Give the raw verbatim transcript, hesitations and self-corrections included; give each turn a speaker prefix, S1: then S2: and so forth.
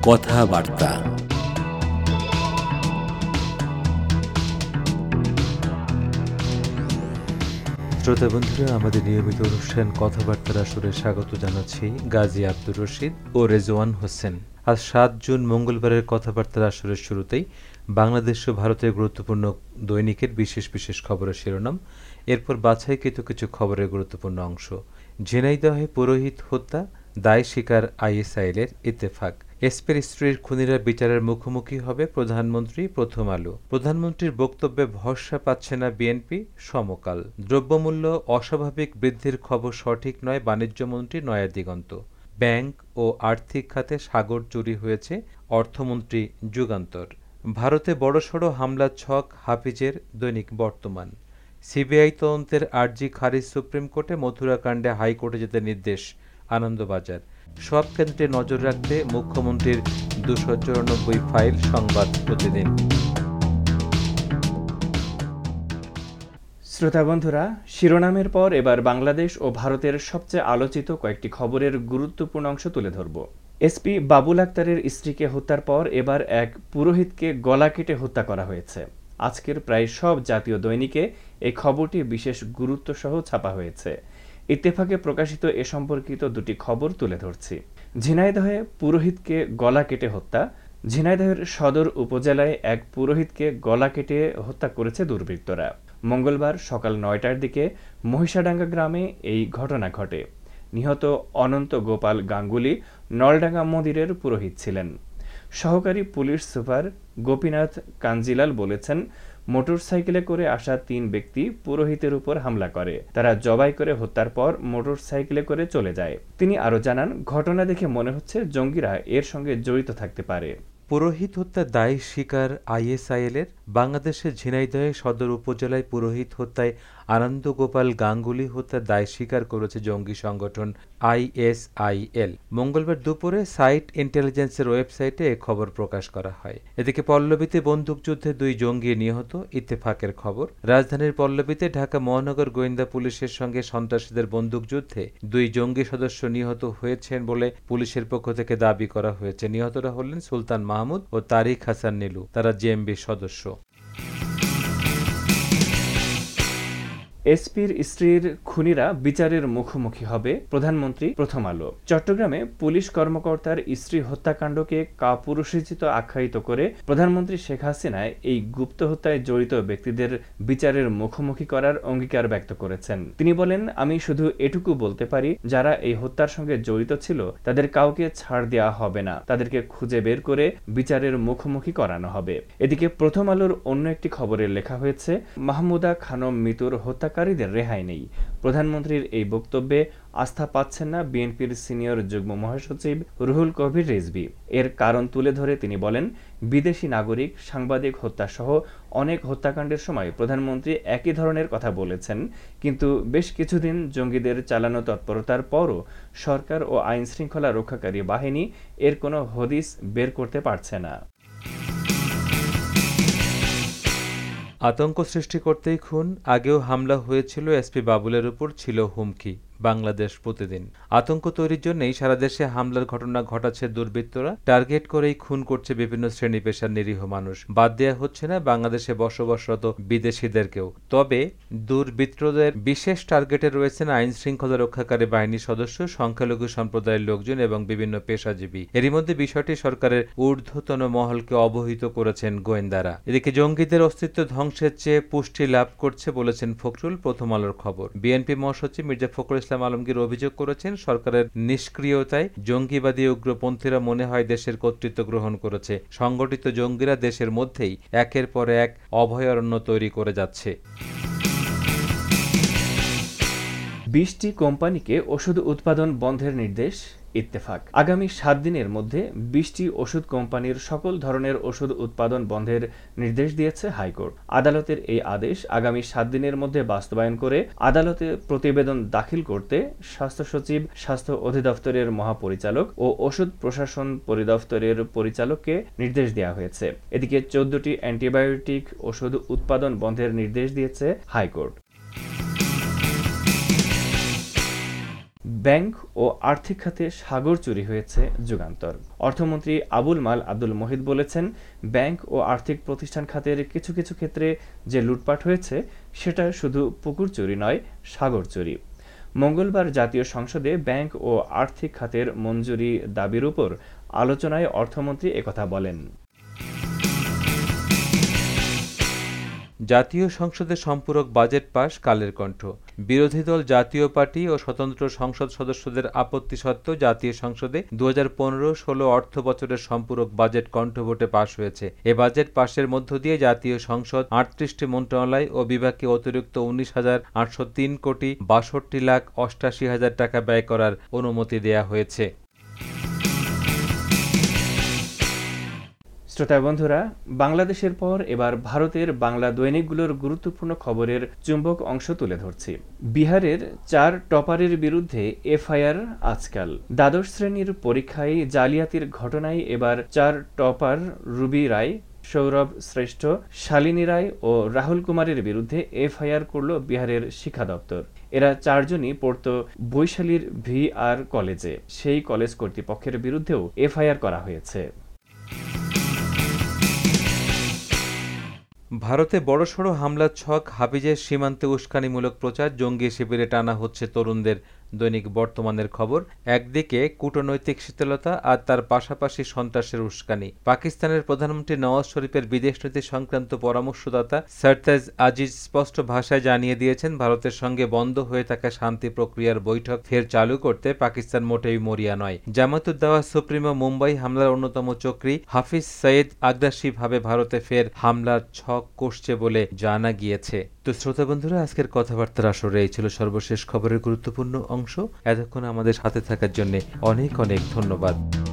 S1: কথাবার্তা। শ্রোতা বন্ধুরা, আমাদের নিয়মিত অনুষ্ঠান কথাবার্তার আসরে স্বাগত জানাচ্ছি গাজী আব্দুর রশিদ ও রেজওয়ান হোসেন। আজ সাত জুন মঙ্গলবারের কথাবার্তার আসরের শুরুতেই বাংলাদেশ ও ভারতের গুরুত্বপূর্ণ দৈনিকের বিশেষ বিশেষ খবরের শিরোনাম, এরপর বাছাইকৃত কিছু খবরের গুরুত্বপূর্ণ অংশ। ঝিনাইদহে পুরোহিত হত্যা, দায় স্বীকার আইএসআইএলের ইত্তেফাক। এসপির স্ত্রীর খুনিরা বিচারের মুখোমুখি হবে প্রধানমন্ত্রী, প্রথম আলো। প্রধানমন্ত্রীর বক্তব্যে ভরসা পাচ্ছে না বিএনপি, সমকাল। দ্রব্যমূল্য অস্বাভাবিক বৃদ্ধির খবর সঠিক নয়, বাণিজ্যমন্ত্রী নয়া দিগন্ত। ব্যাংক ও আর্থিক খাতে সাগর চুরি হয়েছে, অর্থমন্ত্রী যুগান্তর। ভারতে বড়সড় হামলার ছক হাফিজের, দৈনিক বর্তমান। সিবিআই তদন্তের আর্জি খারিজ সুপ্রিম কোর্টে, মথুরাকাণ্ডে হাইকোর্টে যেতে নির্দেশ, আনন্দবাজার। সব কেন্দ্রে নজর রাখতে মুখ্যমন্ত্রীর দুশো চুরানব্বই ফাইল, সংবাদ প্রতিদিন।
S2: শ্রোতা বন্ধুরা, শিরোনামের পর এবার বাংলাদেশ ও ভারতের সবচেয়ে আলোচিত কয়েকটি খবরের গুরুত্বপূর্ণ অংশ তুলে ধরব। এসপি বাবুল আক্তারের স্ত্রীকে হত্যার পর এবার এক পুরোহিতকে গলা কেটে হত্যা করা হয়েছে। আজকের প্রায় সব জাতীয় দৈনিকে এই খবরটি বিশেষ গুরুত্ব সহ ছাপা হয়েছে। ইত্তেফাকে প্রকাশিত এ সম্পর্কিত দুটি খবর তুলে ধরছি। ঝিনাইদহে পুরোহিতকে গলা কেটে হত্যা। ঝিনাইদহের সদর উপজেলায় এক পুরোহিতকে গলা কেটে হত্যা করেছে দুর্বৃত্তরা। মঙ্গলবার সকাল নয়টার দিকে মহিষাডাঙ্গা গ্রামে এই ঘটনা ঘটে। নিহত অনন্ত গোপাল গাঙ্গুলি নলডাঙ্গা মন্দিরের পুরোহিত ছিলেন। সহকারী পুলিশ সুপার গোপীনাথ কাঞ্জিলাল বলেছেন, মোটরসাইকেলে করে আসা তিন ব্যক্তি পুরোহিতের উপর হামলা করে। তারা জবাই করে হত্যার পর মোটরসাইকেলে করে চলে যায়। তিনি আরও জানান, ঘটনা দেখে মনে হচ্ছে জঙ্গিরা এর সঙ্গে জড়িত থাকতে পারে।
S1: পুরোহিত হত্যার দায় স্বীকার আইএসআইএলের। বাংলাদেশের ঝিনাইদহে সদর উপজেলায় পুরোহিত হত্যায় আনন্দ গোপাল গাঙ্গুলি হত্যার দায় স্বীকার করেছে জঙ্গি সংগঠন আইএসআইএল। মঙ্গলবার দুপুরে সাইট ইন্টেলিজেন্সের ওয়েবসাইটে এ খবর প্রকাশ করা হয়। এদিকে পল্লবীতে বন্দুকযুদ্ধে দুই জঙ্গি নিহত, ইত্তেফাকের খবর। রাজধানীর পল্লবীতে ঢাকা মহানগর গোয়েন্দা পুলিশের সঙ্গে সন্ত্রাসীদের বন্দুকযুদ্ধে দুই জঙ্গি সদস্য নিহত হয়েছেন বলে পুলিশের পক্ষ থেকে দাবি করা হয়েছে। নিহতরা হলেন সুলতান মাহমুদ ও তারিক হাসান নীলু। তারা জেএমবির সদস্য।
S2: এসপির স্ত্রীর খুনিরা বিচারের মুখোমুখি হবে, প্রধানমন্ত্রী, প্রথম আলো। চট্টগ্রামে পুলিশ কর্মকর্তার স্ত্রী হত্যাকাণ্ডকে কাপুরুষোচিত আখ্যায়িত করে প্রধানমন্ত্রী শেখ হাসিনা এই গুপ্ত হত্যায় জড়িত ব্যক্তিদের বিচারের মুখোমুখি করার অঙ্গীকার ব্যক্ত করেছেন। তিনি বলেন, আমি শুধু এটুকু বলতে পারি, যারা এই হত্যার সঙ্গে জড়িত ছিল তাদের কাউকে ছাড় দেওয়া হবে না, তাদেরকে খুঁজে বের করে বিচারের মুখোমুখি করানো হবে। এদিকে প্রথম আলোর অন্য একটি খবরে লেখা হয়েছে, মাহমুদা খানম মিতুর হত্যা কারীদের রেহাই নেই। প্রধানমন্ত্রীর এই বক্তব্যে আস্থা পাচ্ছেন না বিএনপির সিনিয়র যুগ্ম মহাসচিব রুহুল কবির রিজভী। এর কারণ তুলে ধরে তিনি বলেন, বিদেশি নাগরিক, সাংবাদিক হত্যা সহ অনেক হত্যাকাণ্ডের সময় প্রধানমন্ত্রী একই ধরনের কথা বলেছেন, কিন্তু বেশ কিছুদিন জঙ্গিদের চালানো তৎপরতার পরও সরকার ও আইন শৃঙ্খলা রক্ষাকারী বাহিনী এর কোনো হদিস বের করতে পারছে না।
S1: আতঙ্ক সৃষ্টি করতেই খুন, আগেও হামলা হয়েছিল, এসপি বাবুলের উপর ছিল হুমকি, বাংলাদেশ প্রতিদিন। আতঙ্ক তৈরির জন্যই সারা দেশে হামলার ঘটনা ঘটাচ্ছে দুর্বৃত্তরা। টার্গেট করেই খুন করছে বিভিন্ন শ্রেণী পেশার নিরীহ মানুষ। বাদ দেওয়া হচ্ছে না বাংলাদেশে বসবাসরত বিদেশিদেরকেও। তবে দুর্বৃত্তদের বিশেষ টার্গেটে রয়েছেন আইন শৃঙ্খলা রক্ষাকারী বাহিনীর সদস্য, সংখ্যালঘু সম্প্রদায়ের লোকজন এবং বিভিন্ন পেশাজীবী। এরই মধ্যে বিষয়টি সরকারের ঊর্ধ্বতন মহলকে অবহিত করেছেন গোয়েন্দারা। এদিকে জঙ্গিদের অস্তিত্ব ধ্বংসের চেয়ে পুষ্টি লাভ করছে বলেছেন ফখরুল, প্রথম আলোর খবর। বিএনপি মহাসচিব মির্জা ফখরুল ইসলাম আলমগীর অভিযোগ করেছেন, সরকারের নিষ্ক্রিয়তায় জঙ্গিবাদী উগ্রপন্থীরা মনে হয় দেশের কর্তৃত্ব গ্রহণ করেছে। সংগঠিত জঙ্গিরা দেশের মধ্যেই একের পর এক অভয়ারণ্য তৈরি করে যাচ্ছে।
S2: বিশটি কোম্পানিকে ওষুধ উৎপাদন বন্ধের নির্দেশ, ইত্তেফাক। আগামী সাত দিনের মধ্যে বিশটি ওষুধ কোম্পানির সকল ধরনের ওষুধ উৎপাদন বন্ধের নির্দেশ দিয়েছে হাইকোর্ট। আদালতের এই আদেশ আগামী সাত দিনের মধ্যে বাস্তবায়ন করে আদালতে প্রতিবেদন দাখিল করতে স্বাস্থ্য সচিব, স্বাস্থ্য অধিদপ্তরের মহাপরিচালক ও ওষুধ প্রশাসন পরিদপ্তরের পরিচালককে নির্দেশ দেওয়া হয়েছে। এদিকে চোদ্দটি অ্যান্টিবায়োটিক ওষুধ উৎপাদন বন্ধের নির্দেশ দিয়েছে হাইকোর্ট। ব্যাংক ও আর্থিক খাতে সাগর চুরি হয়েছে যুগান্তর। অর্থমন্ত্রী আবুল মাল আব্দুল মহিদ বলেছেন, ব্যাংক ও আর্থিক প্রতিষ্ঠান খাতের কিছু কিছু ক্ষেত্রে যে লুটপাট হয়েছে সেটা শুধু পুকুর চুরি নয়, সাগর চুরি। মঙ্গলবার জাতীয় সংসদে ব্যাংক ও আর্থিক খাতের মঞ্জুরি দাবির উপর আলোচনায় অর্থমন্ত্রী একথা বলেন।
S1: জাতীয় সংসদে সম্পূরক বাজেট পাশ কালের কণ্ঠ। বিরোধী দল জাতীয় পার্টি ও স্বতন্ত্র সংসদ সদস্যদের আপত্তি সত্ত্বেও জাতীয় সংসদে দু হাজার পনেরো ষোলো অর্থ বছরের সম্পূরক বাজেট কণ্ঠভোটে পাশ হয়েছে। এ বাজেট পাশের মধ্য দিয়ে জাতীয় সংসদ আটত্রিশটি মন্ত্রণালয় ও বিভাগে অতিরিক্ত উনিশ হাজার আটশো তিন কোটি বাষট্টি লাখ অষ্টাশি হাজার টাকা ব্যয় করার অনুমতি দেয়া হয়েছে।
S2: শ্রোতা বন্ধুরা, বাংলাদেশের পর এবার ভারতের বাংলা দৈনিকগুলোর গুরুত্বপূর্ণ খবরের চুম্বক অংশ তুলে ধরছি। বিহারের চার টপারের বিরুদ্ধে এফআইআর আজকাল। দ্বাদশ শ্রেণীর পরীক্ষায় জালিয়াতির ঘটনায় এবার চার টপার রুবি রায়, সৌরভ শ্রেষ্ঠ, শালিনী রায় ও রাহুল কুমারের বিরুদ্ধে এফআইআর করল বিহারের শিক্ষা দপ্তর। এরা চারজনই পড়ত বৈশালীর ভি আর কলেজে। সেই কলেজ কর্তৃপক্ষের বিরুদ্ধেও এফআইআর করা হয়েছে।
S1: ভারতে বড়সড় হামলার ছক, হাফিজের সীমান্তে উস্কানিমূলক প্রচার, জঙ্গি শিবিরে টানা হচ্ছে তরুণদের। দৈনিক বর্তমানের খবর। একদিকে কূটনৈতিক শীতলতা আর তার পাশাপাশি সন্ত্রাসের উস্কানি। পাকিস্তানের প্রধানমন্ত্রী নওয়াজ শরীফের বিদেশনীতি সংক্রান্ত পরামর্শদাতা সারতাজ আজিজ স্পষ্ট ভাষায় জানিয়ে দিয়েছেন, ভারতের সঙ্গে বন্ধ হয়ে থাকা শান্তি প্রক্রিয়ার বৈঠক ফের চালু করতে পাকিস্তান মোটেই মরিয়া নয়। জামাতুদ্দাওয়া সুপ্রিমো মুম্বাই হামলার অন্যতম চক্রী হাফিজ সঈদ আগ্রাসীভাবে ভারতে ফের হামলার ছক কষছে বলে জানা গিয়েছে। তো শ্রোতা বন্ধুরা, আজকের কথাবার্তার আসরে এই ছিল সর্বশেষ খবরের গুরুত্বপূর্ণ অংশ। এতক্ষণ আমাদের সাথে থাকার জন্য অনেক অনেক ধন্যবাদ।